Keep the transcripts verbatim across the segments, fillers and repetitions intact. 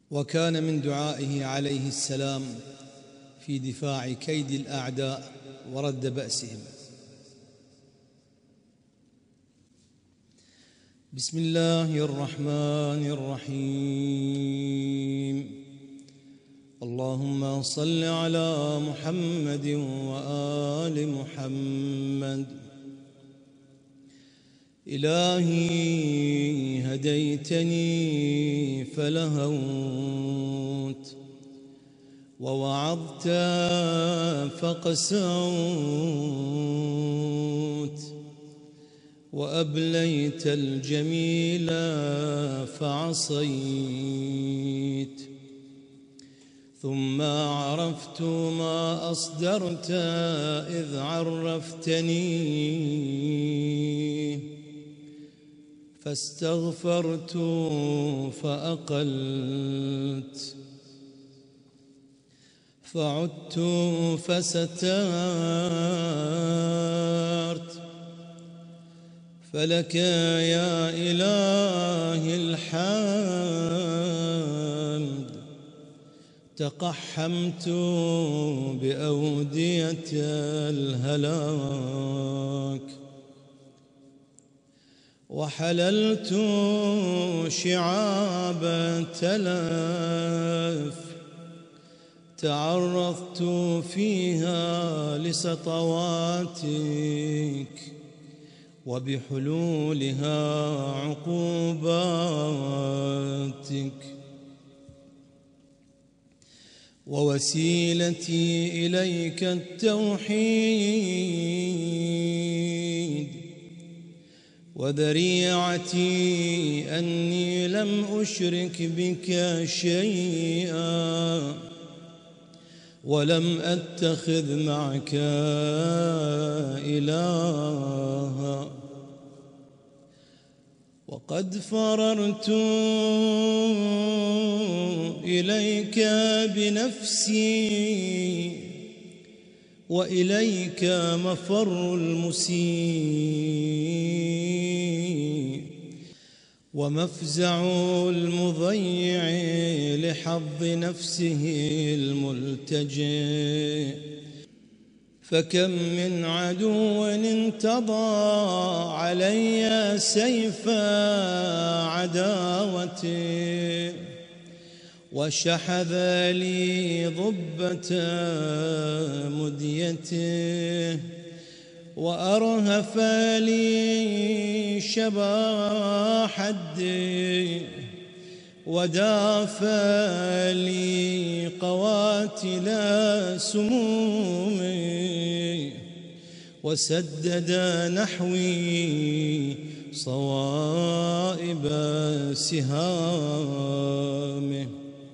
وكان من دعائه عليه السلام في دفاع كيد الأعداء ورد بأسهم. بسم الله الرحمن الرحيم. اللهم صل على محمد وآل محمد. إلهي هديتني فلهوت، ووعظت فقسوت، وأبليت الجميل فعصيت. ثم عرفت ما أصدرت إذ عرفتني، فاستغفرت فأقلت، فعدت فسترت. فلك يا إلهي الحمد، تقحمت بأودية الهلاك، وحللت شعاب التلف، تعرضت فيها لسطواتك وبحلولها عقوباتك. ووسيلتي إليك التوحيد، وذريعتي أني لم أشرك بك شيئا، ولم أتخذ معك إلها. وقد فررت إليك بنفسي، وإليك مفر المسيء، ومفزع المضيع لحظ نفسه الملتجئ. فكم من عدو انتضى علي سيف عداوته، وشحذ لي ضبة مديته، وأرهف لي شبا حدي، ودافع لي قواتل سمومي، وسدد نحوي صوائب سهامه.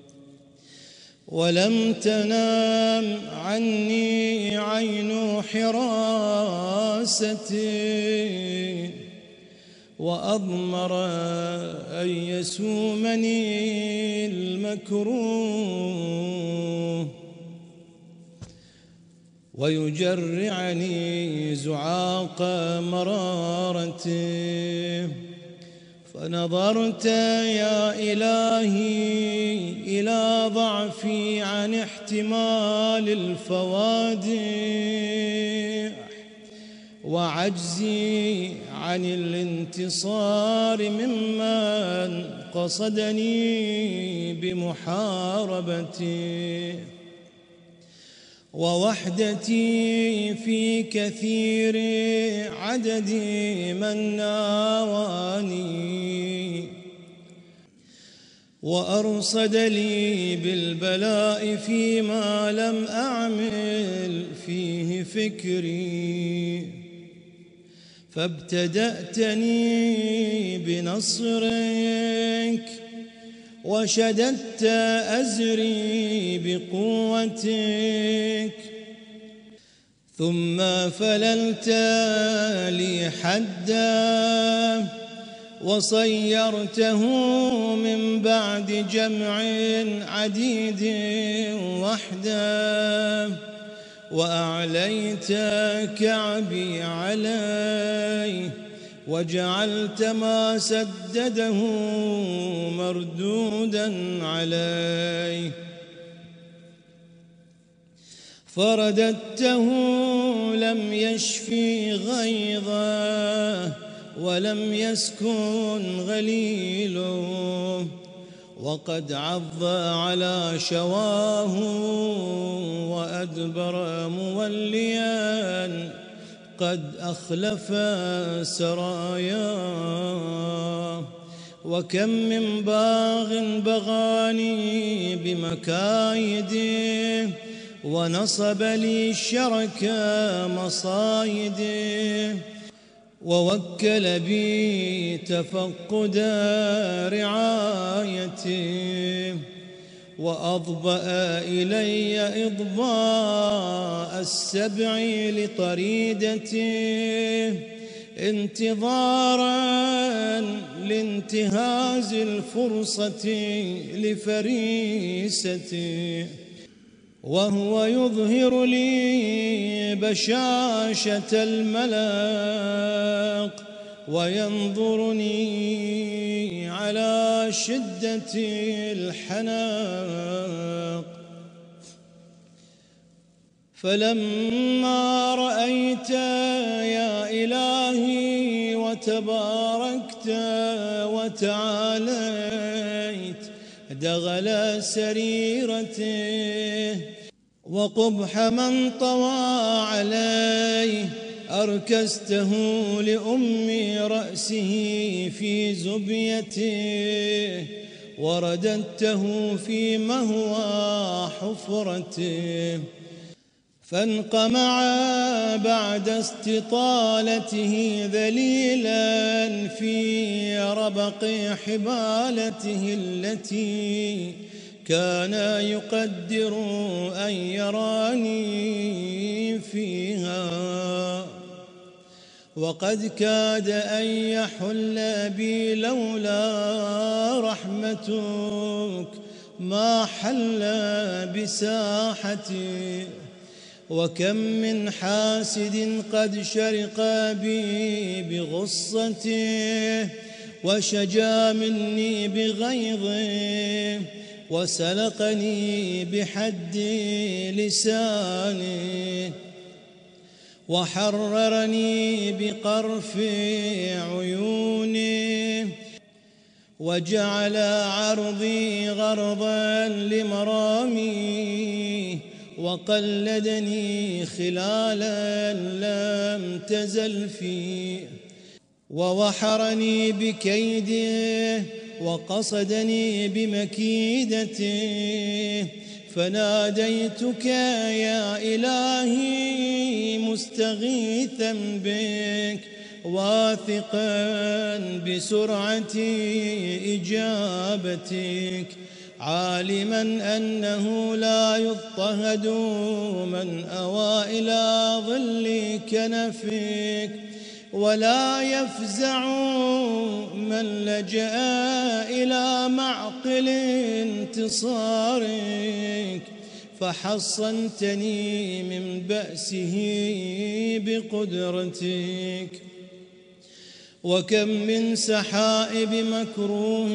ولم تنام عني عين حراستي، وأضمر أن يسومني المكروه، ويجرعني زعاق مرارته. فنظرت يا إلهي إلى ضعفي عن احتمال الفوادح، وعجزي عن الانتصار ممن قصدني بمحاربتي، ووحدتي في كثير عدد من ناواني، وأرصد لي بالبلاء فيما لم أعمل فيه فكري. فابتدأتني بنصرك، وشددت أزري بقوتك، ثم فللت لي حدا، وصيرته من بعد جمع عديد وحده، وأعليت كعبي عليه، وجعلت ما سدده مردودا عليه، فرددته لم يشفي غيظه ولم يسكن غليله، وقد عض على شواه وأدبر موليا قد أخلف سراياه. وكم من باغ بغاني بمكايده ونصب لي شرك مصايده، ووكل بي تفقد رعايتي، وأضبأ إلي إضباء السبع لطريدتي، انتظارا لانتهاز الفرصة لفريستي، وهو يظهر لي بشاشة الملاق وينظرني على شدة الحناق. فلما رأيت يا إلهي وتباركت وتعاليت دغل سريرته، وقبح من طوى عليه أركسته لأم رأسه في زبيته، ورددته في مهوى حفرته، فانقمع بعد استطالته ذليلا في ربق حبالته التي كان يقدر أن يراني فيها، وقد كاد أن يحل بي لولا رحمتك ما حل بساحتي. وكم من حاسد قد شرق بي بغصته، وشجا مني بغيظه، وسلقني بحد لسانه، وحررني بقرف عيوني، وجعل عرضي غرضا لمرامي، وقلدني خلالا لم تزل فيه، ووحرني بكيده، وقصدني بمكيدته، فناديتك يا إلهي مستغيثا بك، واثقا بسرعة إجابتك، عالما أنه لا يضطهد من أوى إلى ظل كنفك، ولا يفزع من لجأ إلى معقل انتصارك، فحصنتني من بأسه بقدرتك. وكم من سحائب مكروه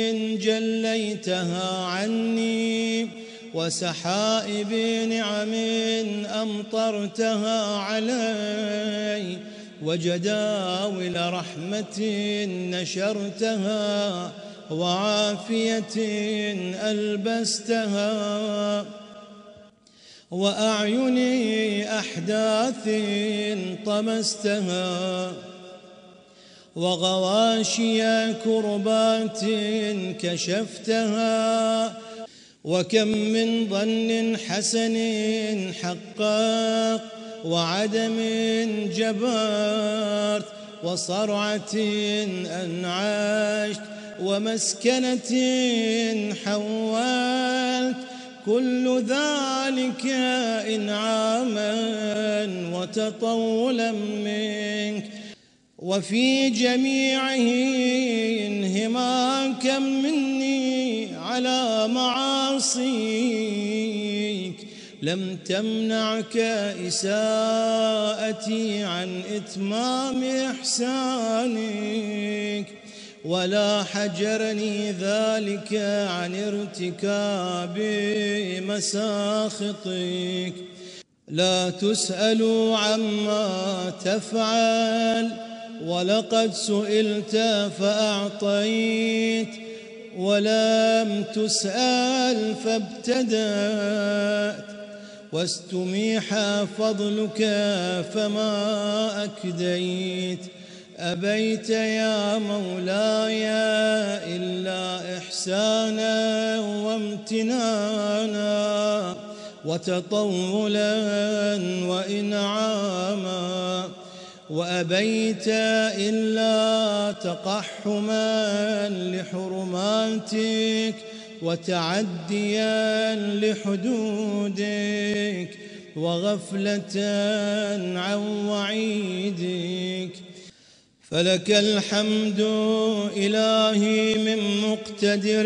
جليتها عني، وسحائب نعم أمطرتها علي، وجداول رحمة نشرتها، وعافية ألبستها، وأعين أحداث طمستها، وغواشي كربات كشفتها. وكم من ظن حسن حقق، وعدم جبرت، وصرعة أنعشت، ومسكنة حولت، كل ذلك إنعاما وتطولا منك، وفي جميعه انهماكا مني على معاصيك، لم تمنعك إساءتي عن إتمام إحسانك، ولا حجرني ذلك عن ارتكاب مساخطك. لا تسأل عما تفعل، ولقد سئلت فأعطيت، ولم تسأل فابتدأت، واستميح فضلك فما أكديت. أبيت يا مولاي إلا إحسانا وامتنانا وتطولا وإنعاما، وأبيت إلا تقحما لحرماتك وتعديا لحدودك وغفلة عن وعيدك. فلك الحمد إلهي من مقتدر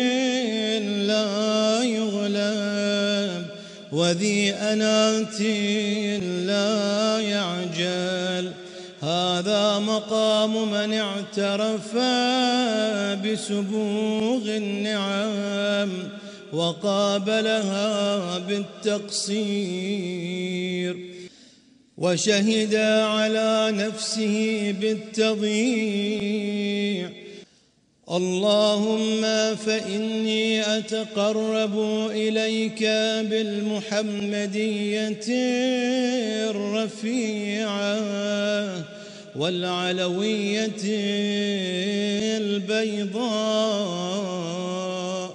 لا يغلب، وذي أنات لا يعجل. هذا مقام من اعترف بسبوغ النعم وقابلها بالتقصير، وشهد على نفسه بالتضييع. اللهم فإني أتقرب إليك بالمحمدية الرفيعة والعلوية البيضاء،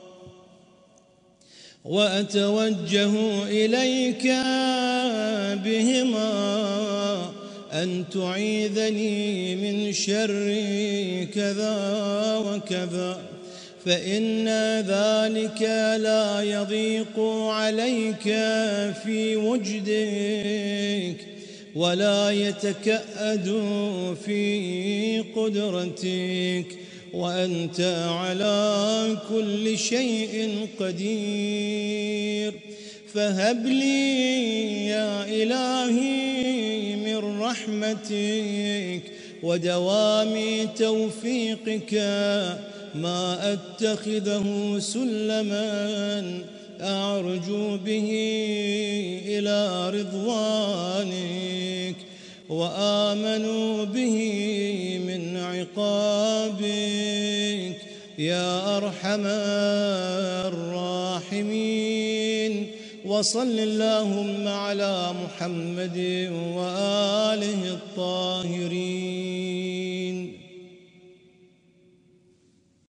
وأتوجه إليك بهما أن تعيذني من شر كذا وكذا، فإن ذلك لا يضيق عليك في وجدك ولا يتكأد في قدرتك، وأنت على كل شيء قدير. فهب لي يا إلهي من رحمتك ودوام توفيقك ما أتخذه سلما أعرج به إلى رضوانك، وآمن به من عقابك يا أرحم الراحمين. وصل اللهم على محمد وآله الطاهرين.